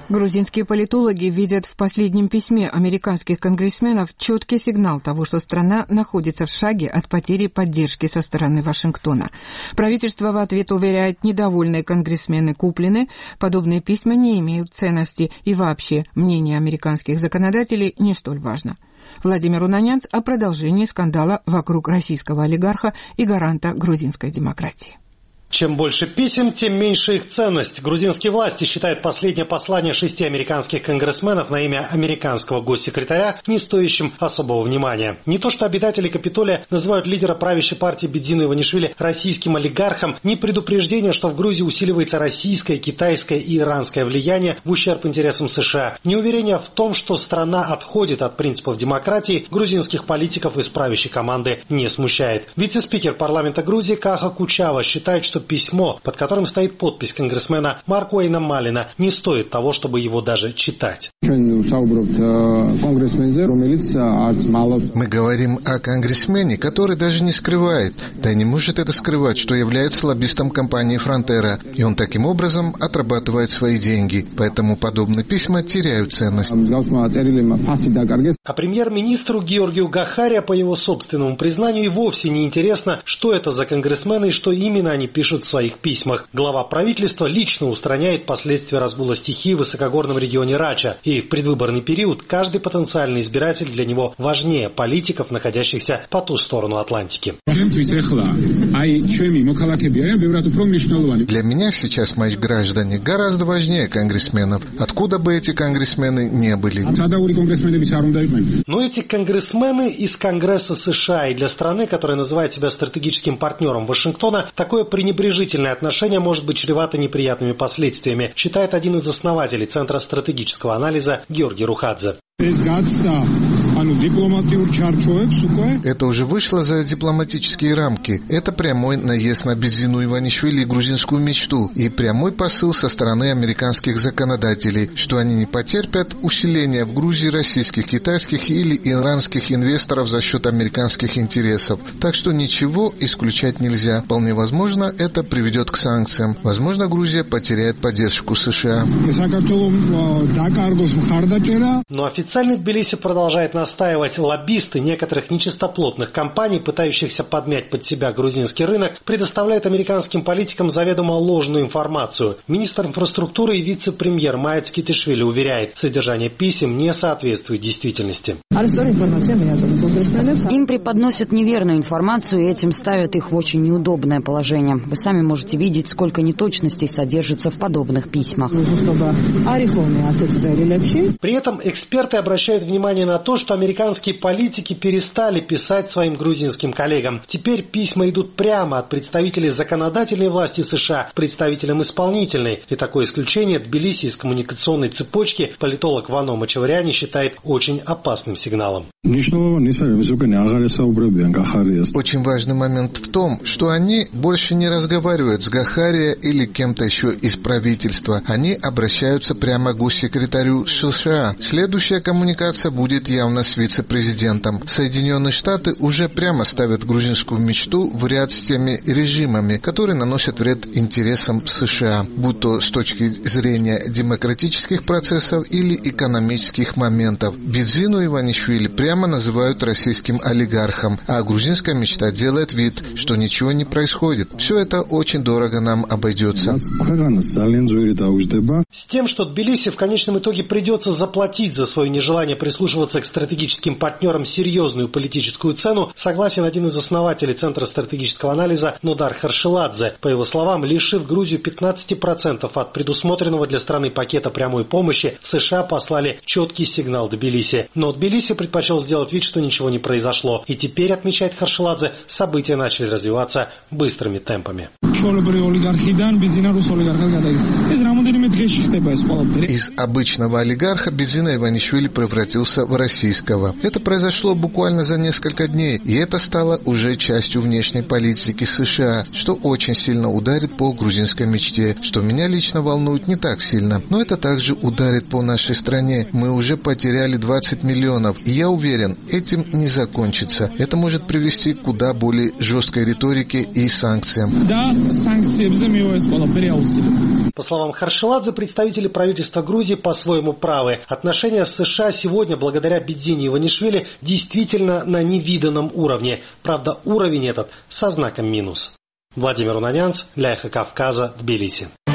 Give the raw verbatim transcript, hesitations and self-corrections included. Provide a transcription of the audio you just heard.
Грузинские политологи видят в последнем письме американских конгрессменов четкий сигнал того, что страна находится в шаге от потери поддержки со стороны Вашингтона. Правительство в ответ уверяет, недовольные конгрессмены куплены, подобные письма не имеют ценности, и вообще мнение американских законодателей не столь важно. Владимир Унанянц о продолжении скандала вокруг российского олигарха и гаранта грузинской демократии. Чем больше писем, тем меньше их ценность. Грузинские власти считают последнее послание шести американских конгрессменов на имя американского госсекретаря не стоящим особого внимания. Не то что обитатели Капитолия называют лидера правящей партии Бедзину Иванишвили российским олигархом, ни предупреждение, что в Грузии усиливается российское, китайское и иранское влияние в ущерб интересам США, ни уверение в том, что страна отходит от принципов демократии, грузинских политиков из правящей команды не смущает. Вице-спикер парламента Грузии Каха Кучава считает, что письмо, под которым стоит подпись конгрессмена Маркуэйна Малина, не стоит того, чтобы его даже читать. Мы говорим о конгрессмене, который даже не скрывает, да не может это скрывать, что является лоббистом компании Фронтера, и он таким образом отрабатывает свои деньги, поэтому подобные письма теряют ценность. А премьер-министру Георгию Гахария, по его собственному признанию, и вовсе не интересно, что это за конгрессмены и что именно они пишут в своих письмах. Глава правительства лично устраняет последствия разгула стихии в высокогорном регионе Рача. И в предвыборный период каждый потенциальный избиратель для него важнее политиков, находящихся по ту сторону Атлантики. Для меня сейчас мои граждане гораздо важнее конгрессменов, откуда бы эти конгрессмены не были. Но эти конгрессмены из Конгресса США, и для страны, которая называет себя стратегическим партнером Вашингтона, такое пренебрежительное отношение может быть чревато неприятными последствиями, считает один из основателей Центра стратегического анализа Георгий Рухадзе. Это уже вышло за дипломатические рамки. Это прямой наезд на Бедзину Иванишвили и грузинскую мечту, и прямой посыл со стороны американских законодателей, что они не потерпят усиления в Грузии российских, китайских или иранских инвесторов за счет американских интересов. Так что ничего исключать нельзя. Вполне возможно, это приведет к санкциям. Возможно, Грузия потеряет поддержку США. Но официальный Тбилиси продолжает настаивать. Лоббисты некоторых нечистоплотных компаний, пытающихся подмять под себя грузинский рынок, предоставляют американским политикам заведомо ложную информацию. Министр инфраструктуры и вице-премьер Маец Китишвили уверяет, содержание писем не соответствует действительности. Им преподносят неверную информацию и этим ставят их в очень неудобное положение. Вы сами можете видеть, сколько неточностей содержится в подобных письмах. При этом эксперты обращают внимание на то, что американские политики перестали писать своим грузинским коллегам. Теперь письма идут прямо от представителей законодательной власти США к представителям исполнительной. И такое исключение Тбилиси из коммуникационной цепочки политолог Вано Мачаваряни считает очень опасным сигналом. Очень важный момент в том, что они больше не разговаривают с Гахария или кем-то еще из правительства. Они обращаются прямо к госсекретарю США. Следующая коммуникация будет явно с вице-президентом. Соединенные Штаты уже прямо ставят грузинскую мечту в ряд с теми режимами, которые наносят вред интересам США, будь то с точки зрения демократических процессов или экономических моментов. Бедзину Иванишвили прямо называют российским олигархом, а грузинская мечта делает вид, что ничего не происходит. Все это очень дорого нам обойдется. С тем, что Тбилиси в конечном итоге придется заплатить за свое нежелание прислушиваться к стратегическим партнерам серьезную политическую цену, согласен один из основателей Центра стратегического анализа Нодар Харшеладзе. По его словам, лишив Грузию пятнадцати процентов от предусмотренного для страны пакета прямой помощи, США послали четкий сигнал Тбилиси. Но Тбилиси предпочел сделать вид, что ничего не произошло. И теперь, отмечает Харшеладзе, события начали развиваться быстрыми темпами. Из обычного олигарха Бедзина Иванишвили превратился в российского близкого. Это произошло буквально за несколько дней, и это стало уже частью внешней политики США, что очень сильно ударит по грузинской мечте, что меня лично волнует не так сильно, но это также ударит по нашей стране. Мы уже потеряли двадцать миллионов, и я уверен, этим не закончится. Это может привести к куда более жесткой риторике и санкциям. Да, санкции. По словам Харшеладзе, представители правительства Грузии по-своему правы. Отношения с США сегодня, благодаря Бедзине Иванишвили, действительно на невиданном уровне. Правда, уровень этот со знаком минус. Владимир Унанянц, для Эхо Кавказа, Тбилиси.